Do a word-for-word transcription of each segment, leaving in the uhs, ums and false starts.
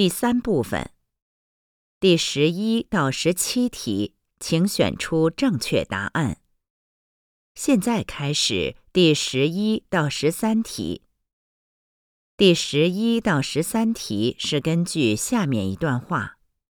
第三部分，第十一到十七题，请选出正确答案。现在开始第十一到十三题。第十一到十三题是根据下面一段话。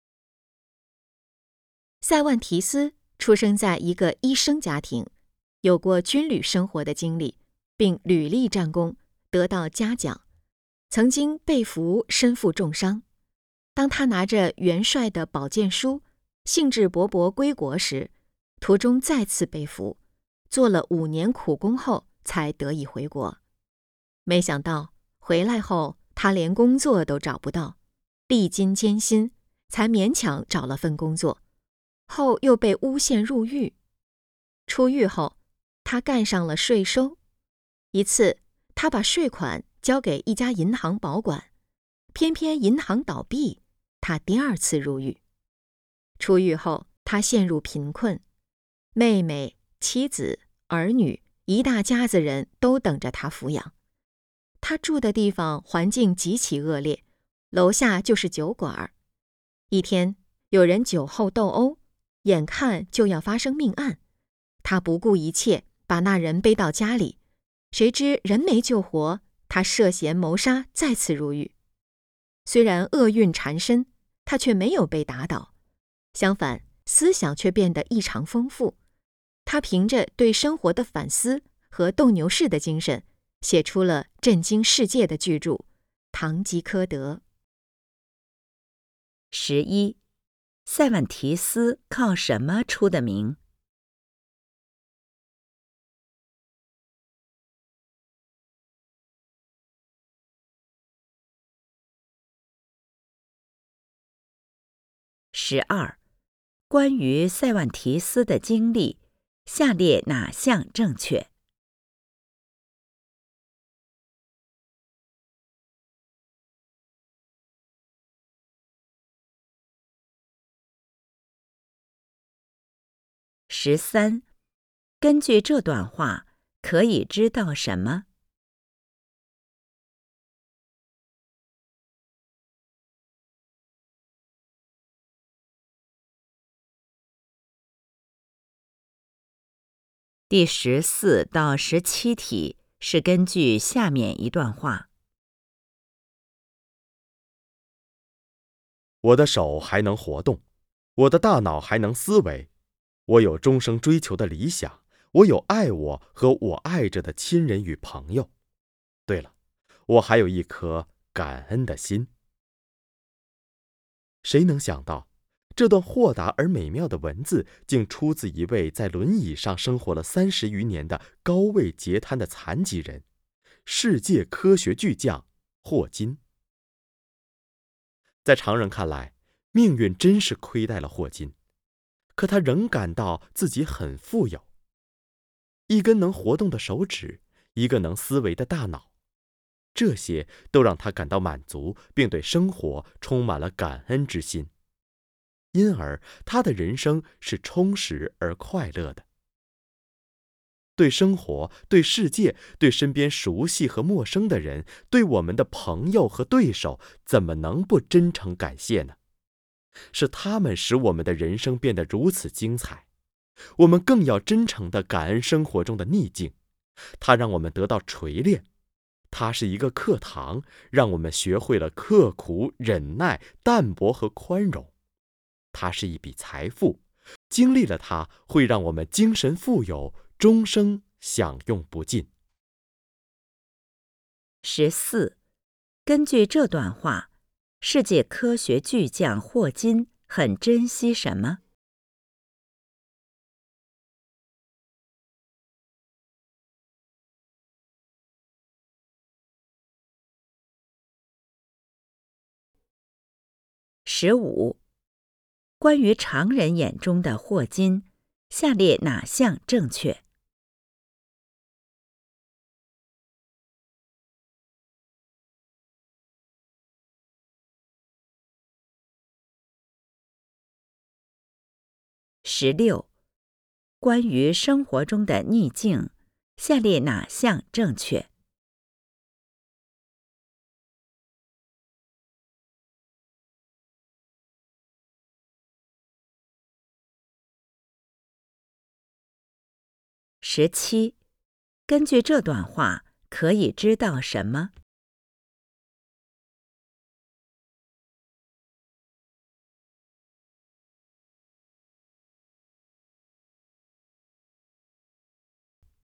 塞万提斯出生在一个医生家庭，有过军旅生活的经历，并屡立战功，得到嘉奖。曾经被俘，身负重伤。当他拿着元帅的宝剑书，兴致勃勃归国时，途中再次被俘，做了五年苦工后才得以回国。没想到回来后，他连工作都找不到，历经艰辛，才勉强找了份工作，后又被诬陷入狱。出狱后，他干上了税收。一次，他把税款交给一家银行保管，偏偏银行倒闭，他第二次入狱。出狱后，他陷入贫困，妹妹、妻子、儿女一大家子人都等着他抚养。他住的地方环境极其恶劣，楼下就是酒馆。一天，有人酒后斗殴，眼看就要发生命案，他不顾一切把那人背到家里，谁知人没救活，他涉嫌谋杀再次入狱。虽然厄运缠身，他却没有被打倒，相反，思想却变得异常丰富。他凭着对生活的反思和斗牛士的精神，写出了震惊世界的巨著《堂吉诃德》。 十一，塞万提斯靠什么出的名？十二，关于塞万提斯的经历，下列哪项正确？十三，根据这段话，可以知道什么？第十四到十七题是根据下面一段话。 我的手还能活动，我的大脑还能思维，我有终生追求的理想，我有爱我和我爱着的亲人与朋友。对了，我还有一颗感恩的心。谁能想到，这段豁达而美妙的文字竟出自一位在轮椅上生活了三十余年的高位截瘫的残疾人，世界科学巨匠霍金。在常人看来，命运真是亏待了霍金，可他仍感到自己很富有。一根能活动的手指，一个能思维的大脑，这些都让他感到满足，并对生活充满了感恩之心。因而，他的人生是充实而快乐的。对生活、对世界、对身边熟悉和陌生的人，对我们的朋友和对手，怎么能不真诚感谢呢？是他们使我们的人生变得如此精彩。我们更要真诚地感恩生活中的逆境，它让我们得到锤炼。它是一个课堂，让我们学会了刻苦、忍耐、淡泊和宽容。它是一笔财富，经历了它，会让我们精神富有，终生享用不尽。 十四，根据这段话，世界科学巨匠霍金很珍惜什么？十五，关于常人眼中的霍金，下列哪项正确？十六，关于生活中的逆境，下列哪项正确？ 十七，根据这段话可以知道什么？